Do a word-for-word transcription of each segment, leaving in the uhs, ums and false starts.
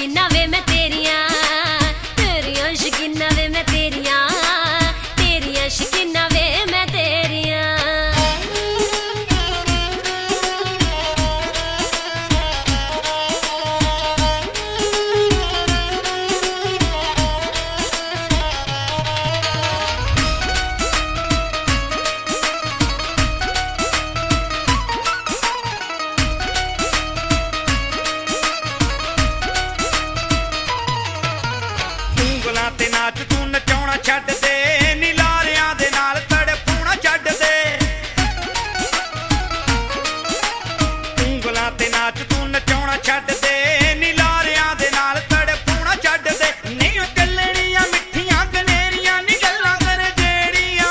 शकीना वे मैं तेरियां तेरियां शकीना वे मैं तेरियां तेरियां शकीना वे मैं तेरियां। ते नाच तू नचाउणा छड्ड दे नी लारियां दे नाल तड़फाउणा छड्ड दे ਉਂਗਲਾਂ ते नाच तू नचाउणा छड्ड दे नी लारियां दे नाल तड़फाउणा छड्ड दे नहीं गल्लणियां मिठियां गनेरियां नी गल्लां कर जेड़ियां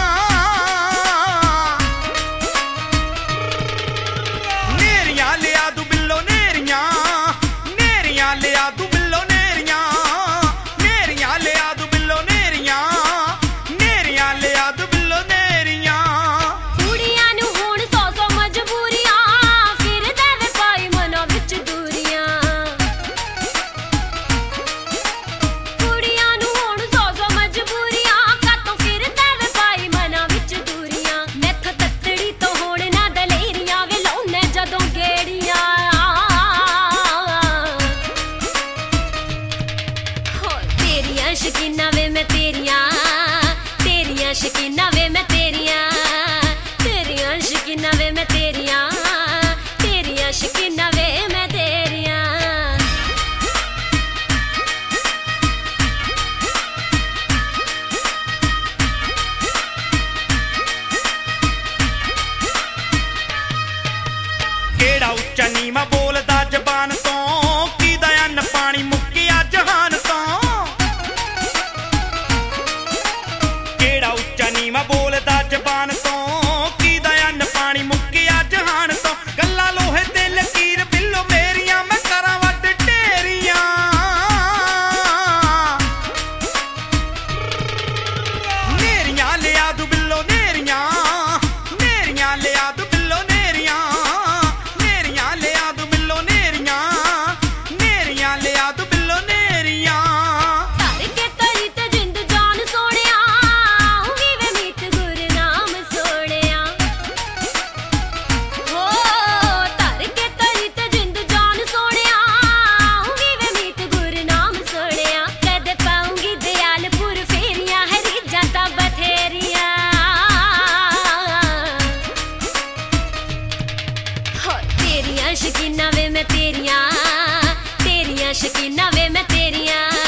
नेरियां लिया तू बिल्लो नेरियां नेरियां लिया तू बिल्लो नेरियां लिया तू बिल्लो नेरियां नेरियां लिया तू बिल्लो नेरियां। कुड़ियां नू हुण सौ सौ मजबूरियां फिर देवे पाई मनां विच दूरियां कुड़ियां नू हुण सौ सौ मजबूरियां कातों फिर देवे पाई मनां विच दूरियां मैथ तत्तड़ी तो हुण ना दलेरियां वे लाउने जदों गेड़ियां तेरियां शकीना वे मैं तेरियां तेरियां शकीना वे मैं तेरियां तेरियां शकीना वे मैं तेरियां तेरियां शकीना वे मैं तेरियां। केड़ा उच्चा नीवा बोलदा जबान तो कीदा अन्न पानी मुक्किया जहान तो केड़ा उच्चा नीवा बोलदा जबान तो कीदा अन्न पानी मुक्किया जहान तो गल्लां लोहे ते लकीर बिल्लो मेरियां मैं करां वट ढेरियां नेरियां लिया तू बिल्लो नेरियां नेरियां लिया तू बिल्लो नेरियां नेरियां लिया तू बिल्लो नेरियां नेरियां लिया तू बिल्लो नेरियां। तर के तरी ते जिंद जान सोहणिया आऊंगी वे मीत गुरनाम सोहणिया हो तर के तरी ते जिंद जान सोहणिया आऊंगी वे मीत गुरनाम सोहणिया कदे पाऊंगी दयालपुर फेरियां है रीझां तां बथेरियां हो तेरियां शकीना वे मैं तेरियां तेरियां शकीना वे मैं तेरियां